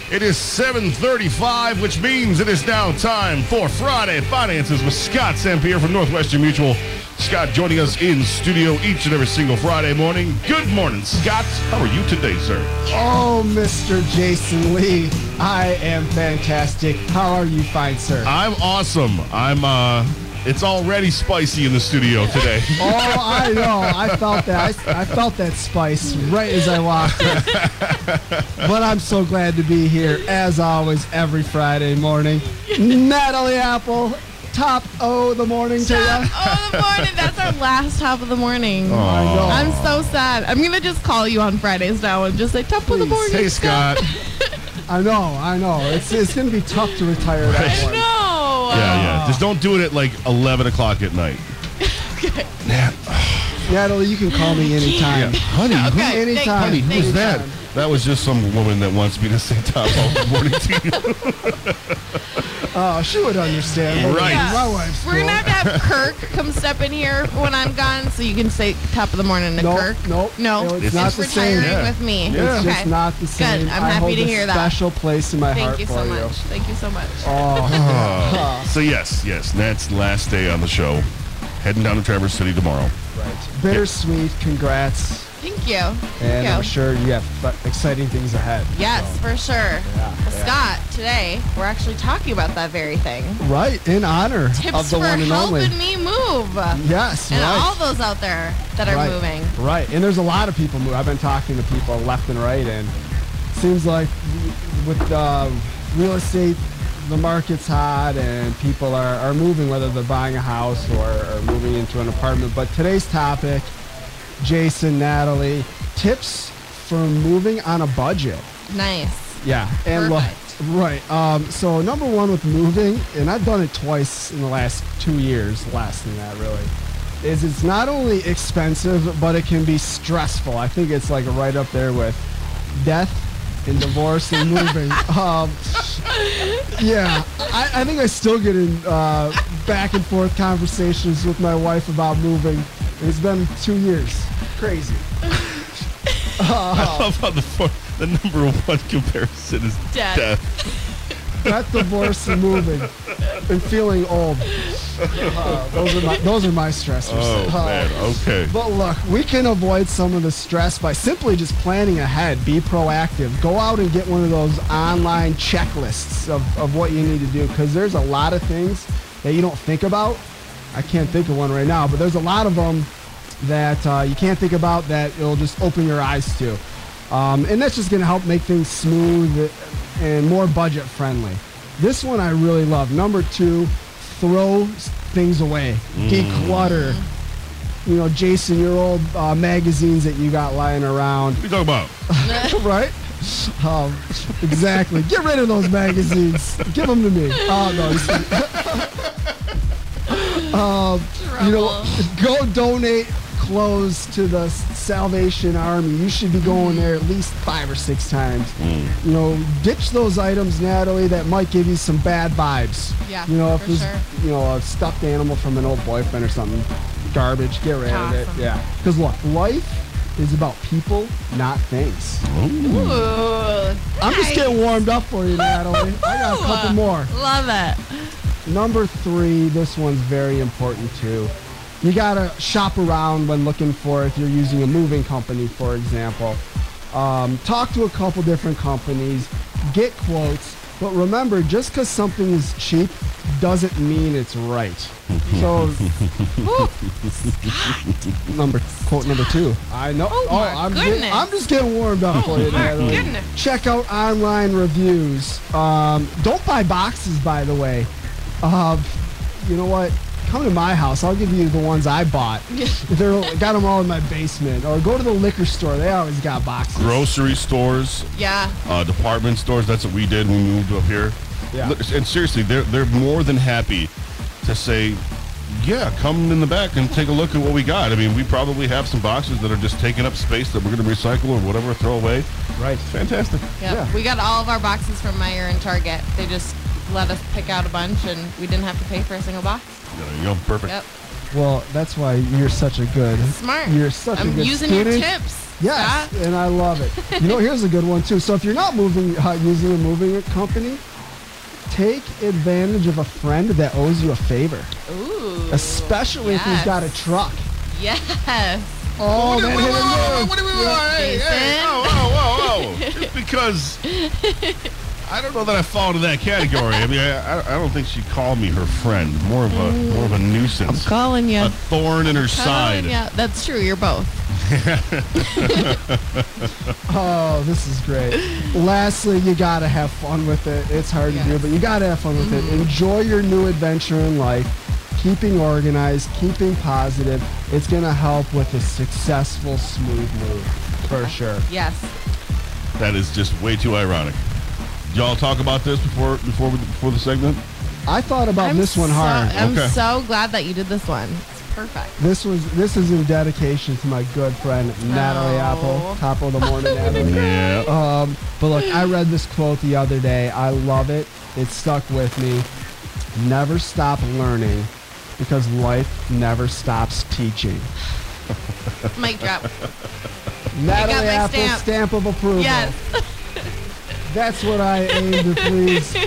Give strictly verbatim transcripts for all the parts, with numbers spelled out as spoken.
It is seven thirty-five, which means it is now time for Friday Finances with Scott Sampier from Northwestern Mutual. Scott joining us in studio each and every single Friday morning. Good morning, Scott. How are you today, sir? Oh, Mister Jason Lee, I am fantastic. How are you, fine sir? I'm awesome. I'm, uh, it's already spicy in the studio today. Oh, I know. I felt that. I, I felt that spice right as I walked in. But I'm so glad to be here, as always, every Friday morning. Natalie Apple, top O of the morning to Top you. of the morning. That's our last top of the morning. Oh, I know. I'm so sad. I'm going to just call you on Fridays now and just say top of the Please. morning. Hey, Scott. I know, I know. It's it's going to be tough to retire that one. No. Yeah, yeah. Just don't do it at like eleven o'clock at night. Okay. Nat, Natalie, you can call me anytime. honey, who, Okay. Anytime. honey, who Thank is you. that? That was just some woman that wants me to say top of the morning to you. Oh, she would understand. Right. Yeah. My wife's We're going to cool. have to have Kirk come step in here when I'm gone so you can say top of the morning to Nope, Kirk. nope. No. It's It's not Just the same. retiring Yeah. with me. Yeah. It's Okay. just not the same. Good. I'm I happy hold to a hear that. special place in my Thank heart you for so you. much. Thank you so much. Oh, So yes, yes, Nat's last day on the show. Heading down to Traverse City tomorrow. right. Bittersweet. Congrats. Thank you. And Thank I'm you. sure you have f- exciting things ahead. Yes, for sure. Yeah, Well, yeah. Scott, today we're actually talking about that very thing. Right. In honor Tips of the for one and only. helping me move. Yes. And right. all those out there that are right. moving. Right. And there's a lot of people move. I've been talking to people left and right, and it seems like with uh, real estate, the market's hot and people are, are moving, whether they're buying a house or, or moving into an apartment. But today's topic, Jason, Natalie, tips for moving on a budget. Nice. Yeah. And look, Perfect. right. Um, so number one with moving, and I've done it twice in the last two years, less than that really, is it's not only expensive, but it can be stressful. I think it's like right up there with death and divorce and moving. Um, yeah, I, I think I still get in uh, back and forth conversations with my wife about moving. It's been two years. Crazy. I love how the fir- the number one comparison is Death. death. Death, divorce, and moving, and feeling old. Uh, those are my those are my stressors. Oh Uh, man, okay. But look, we can avoid some of the stress by simply just planning ahead. Be proactive. Go out and get one of those online checklists of, of what you need to do, because there's a lot of things that you don't think about. I can't think of one right now, but there's a lot of them that uh, you can't think about that it'll just open your eyes to. Um, and that's just going to help make things smooth and more budget friendly. This one I really love. Number two, throw things away. Declutter. You know, Jason, your old uh, magazines that you got lying around, What are you talking about? right? Um, exactly. Get rid of those magazines. Give them to me. Oh, no. just kidding. um, you know, go donate clothes to the Salvation Army. You should be going there at least five or six times. You know, ditch those items, Natalie, that might give you some bad vibes. Yeah, You know, if for there's, sure. you know, a stuffed animal from an old boyfriend or something, garbage, get rid of it. Awesome. Yeah. Because look, life is about people, not things. Ooh, I'm just nice. getting warmed up for you, Natalie. I got a couple more. Love it. Number three, this one's very important too. You gotta shop around when looking for, if you're using a moving company, for example. Um, talk to a couple different companies, get quotes, but remember, just because something is cheap doesn't mean it's right. So, number quote number two. I know. Oh, my I'm goodness. Get, I'm just getting warmed up for you, my Natalie. goodness. Check out online reviews. Um, don't buy boxes, by the way. Uh, you know what? Come to my house. I'll give you the ones I bought. They're got them all in my basement. Or go to the liquor store. They always got boxes. Grocery stores, Yeah. uh, department stores. That's what we did when we moved up here. Yeah. Look, and seriously, they're they're more than happy to say, yeah, come in the back and take a look at what we got. I mean, we probably have some boxes that are just taking up space that we're going to recycle or whatever, throw away. Right. It's fantastic. Yep. Yeah. We got all of our boxes from Meijer and Target. They just let us pick out a bunch, and we didn't have to pay for a single box. There you go. Perfect. Yep. Well, that's why you're such a good. Smart. You're such I'm a good using student. your tips. Yes, Scott. and I love it. You know, here's a good one too. So if you're not moving, uh, using a moving company, take advantage of a friend that owes you a favor. Ooh. Especially if he's yes. got a truck. Yes. Oh, that hit him What good. do we want? Hey, hey, whoa, whoa, whoa, whoa. Just because I don't know that I fall into that category. I mean, I, I don't think she'd call me her friend. More of a more of a nuisance. I'm calling you. A thorn in her side. Yeah, that's true. You're both. Oh, this is great. Lastly, you gotta have fun with it. It's hard Yes. to do, but you gotta have fun with Mm-hmm. it. Enjoy your new adventure in life. Keeping organized, keeping positive. It's gonna help with a successful, smooth move, for sure. Yes. That is just way too ironic. Did y'all talk about this before before we- before the segment? I thought about I'm this one so, hard. I'm Okay. so glad that you did this one. It's perfect. This was this is in dedication to my good friend Natalie Oh. Apple. Top of the morning, Natalie. Yeah. Um, but look, I read this quote the other day. I love it. It stuck with me. Never stop learning because life never stops teaching. Mic drop. Natalie my Apple, stamp. stamp of approval. Yes. That's what I aim to please.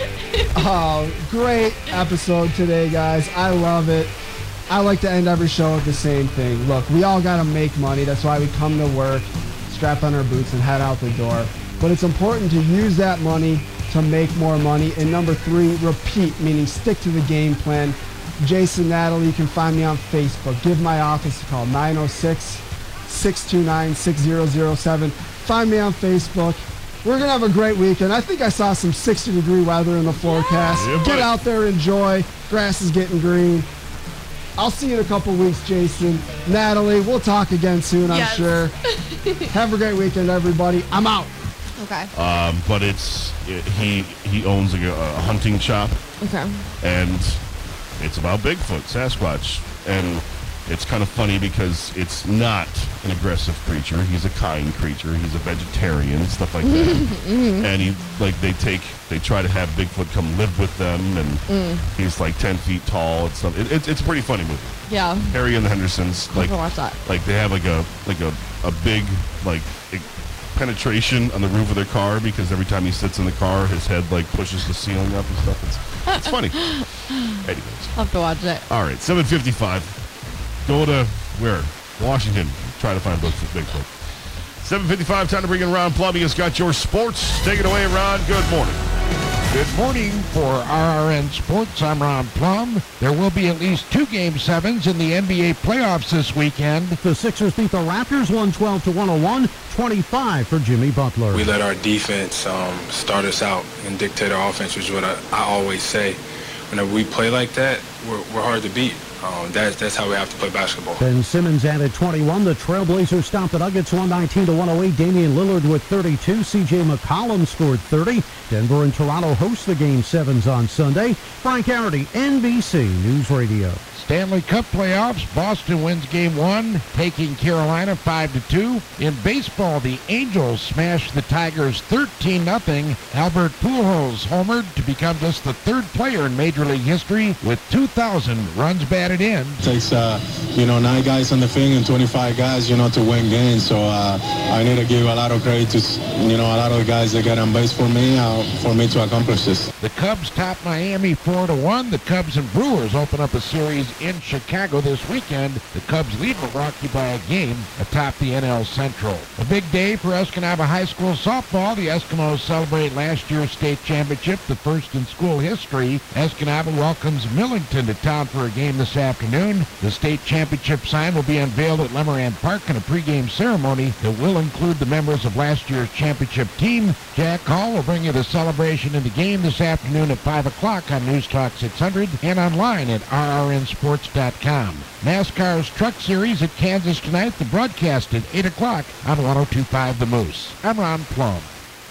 Oh, great episode today, guys. I love it. I like to end every show with the same thing. Look, we all got to make money. That's why we come to work, strap on our boots, and head out the door. But it's important to use that money to make more money. And number three, repeat, meaning stick to the game plan. Jason, Natalie, you can find me on Facebook. Give my office a call, nine oh six, six two nine, six zero zero seven. Find me on Facebook. We're going to have a great weekend. I think I saw some sixty degree weather in the forecast. Yeah, Get buddy. out there, enjoy. Grass is getting green. I'll see you in a couple weeks, Jason. Natalie, we'll talk again soon, I'm Yes. sure. Have a great weekend, everybody. I'm out. Okay. Um, but it's he he owns a, a hunting shop, Okay. and it's about Bigfoot, Sasquatch, and it's kind of funny because it's not an aggressive creature. He's a kind creature. He's a vegetarian, stuff like that. And he like they take they try to have Bigfoot come live with them, and he's like ten feet tall and stuff. It, it, it's a pretty funny movie. Yeah. Harry and the Hendersons, like I'll watch that. like they have like a like a, a big like e- penetration on the roof of their car because every time he sits in the car, his head like pushes the ceiling up and stuff. It's it's funny. Anyways, I'll have to watch it. all right, seven fifty-five. Go to where? Washington. Try to find Bigfoot. Bigfoot. seven fifty-five. Time to bring in Ron Plum. He's got your sports. Take it away, Ron. Good morning. Good morning for R R N Sports. I'm Ron Plum. There will be at least two Game sevens in the N B A playoffs this weekend. The Sixers beat the Raptors one twelve to one oh one, twenty-five for Jimmy Butler. We let our defense um, start us out and dictate our offense, which is what I, I always say. Whenever we play like that, we're, we're hard to beat. Um, that's, that's how we have to play basketball. Ben Simmons added twenty-one. The Trailblazers stopped the Nuggets one nineteen to one oh eight. Damian Lillard with thirty-two. C J McCollum scored thirty. Denver and Toronto host the Game sevens on Sunday. Frank Arity, N B C News Radio. Stanley Cup playoffs. Boston wins Game one, taking Carolina five to two. In baseball, the Angels smashed the Tigers thirteen nothing. Albert Pujols homered to become just the third player in Major League history with two thousand runs batted in. Takes uh, you know nine guys on the field and twenty-five guys, you know, to win games. So uh, I need to give a lot of credit to you know a lot of the guys that got on base for me uh, for me to accomplish this. The Cubs top Miami four to one. The Cubs and Brewers open up a series in Chicago this weekend. The Cubs lead Milwaukee by a game atop the N L Central. A big day for Escanaba High School softball. The Eskimos celebrate last year's state championship, the first in school history. Escanaba welcomes Millington to town for a game this afternoon. The state championship sign will be unveiled at Lemarand Park in a pregame ceremony that will include the members of last year's championship team. Jack Hall will bring you the celebration in the game this afternoon at five o'clock on News Talk six hundred and online at R R N sports dot com. NASCAR's Truck Series at Kansas tonight, the broadcast at eight o'clock on one oh two point five The Moose. I'm Ron Plum.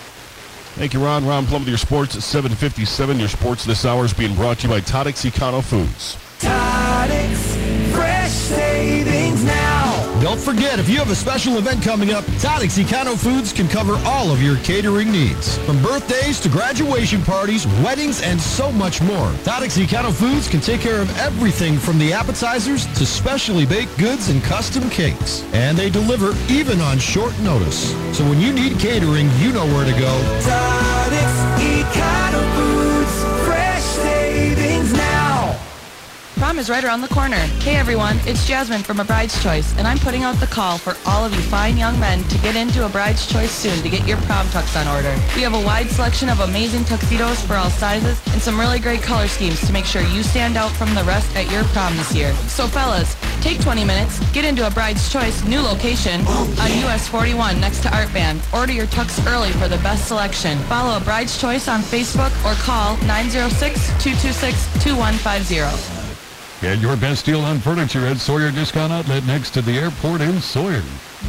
Thank you, Ron. Ron Plum with your sports at seven fifty-seven. Your sports this hour is being brought to you by Todix Econo Foods. Todix, fresh savings now. Don't forget, if you have a special event coming up, Tonics Econo Foods can cover all of your catering needs. From birthdays to graduation parties, weddings, and so much more. Tonics Econo Foods can take care of everything from the appetizers to specially baked goods and custom cakes. And they deliver even on short notice. So when you need catering, you know where to go. Tonics Econo Foods, fresh savings now. Prom is right around the corner. Hey everyone, it's Jasmine from A Bride's Choice, and I'm putting out the call for all of you fine young men to get into A Bride's Choice soon to get your prom tux on order. We have a wide selection of amazing tuxedos for all sizes and some really great color schemes to make sure you stand out from the rest at your prom this year. So fellas, take twenty minutes, get into A Bride's Choice new location on U S forty-one next to Art Van. Order your tux early for the best selection. Follow A Bride's Choice on Facebook or call nine oh six, two two six, two one five zero. Get your best deal on furniture at Sawyer Discount Outlet next to the airport in Sawyer.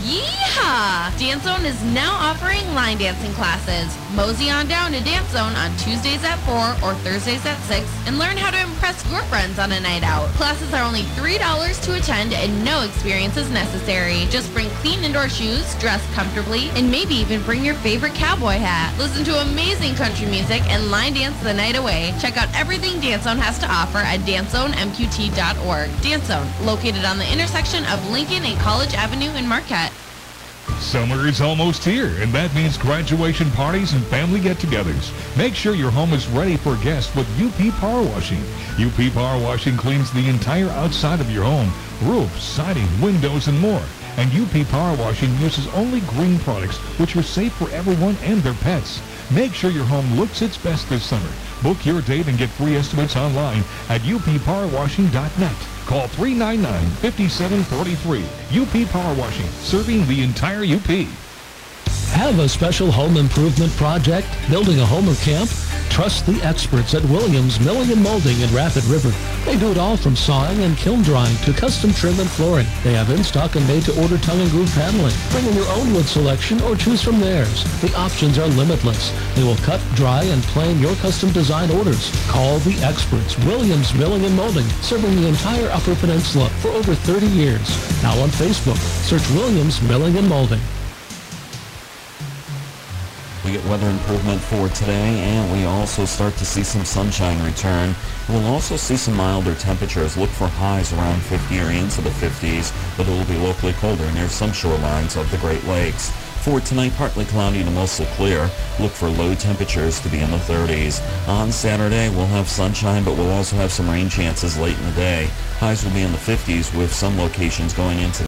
Yeehaw! Dance Zone is now offering line dancing classes. Mosey on down to Dance Zone on Tuesdays at four or Thursdays at six and learn how to impress your friends on a night out. Classes are only three dollars to attend and no experience is necessary. Just bring clean indoor shoes, dress comfortably, and maybe even bring your favorite cowboy hat. Listen to amazing country music and line dance the night away. Check out everything Dance Zone has to offer at dance zone m q t dot org. Dance Zone, located on the intersection of Lincoln and College Avenue in Marquette. Summer is almost here, and that means graduation parties and family get-togethers. Make sure your home is ready for guests with U P Power Washing. U P Power Washing cleans the entire outside of your home, roof, siding, windows, and more. And U P Power Washing uses only green products, which are safe for everyone and their pets. Make sure your home looks its best this summer. Book your date and get free estimates online at u p power washing dot net. Call three nine nine, five seven four three. U P Power Washing, serving the entire U P. Have a special home improvement project? Building a home or camp? Trust the experts at Williams Milling and Molding in Rapid River. They do it all from sawing and kiln drying to custom trim and flooring. They have in-stock and made-to-order tongue and groove paneling. Bring in your own wood selection or choose from theirs. The options are limitless. They will cut, dry, and plan your custom design orders. Call the experts. Williams Milling and Molding, serving the entire Upper Peninsula for over thirty years. Now on Facebook, search Williams Milling and Molding. We get weather improvement for today, and we also start to see some sunshine return. We'll also see some milder temperatures. Look for highs around fifty or into the fifties, but it will be locally colder near some shorelines of the Great Lakes. For tonight, partly cloudy to mostly clear. Look for low temperatures to be in the thirties. On Saturday, we'll have sunshine, but we'll also have some rain chances late in the day. Highs will be in the fifties with some locations going into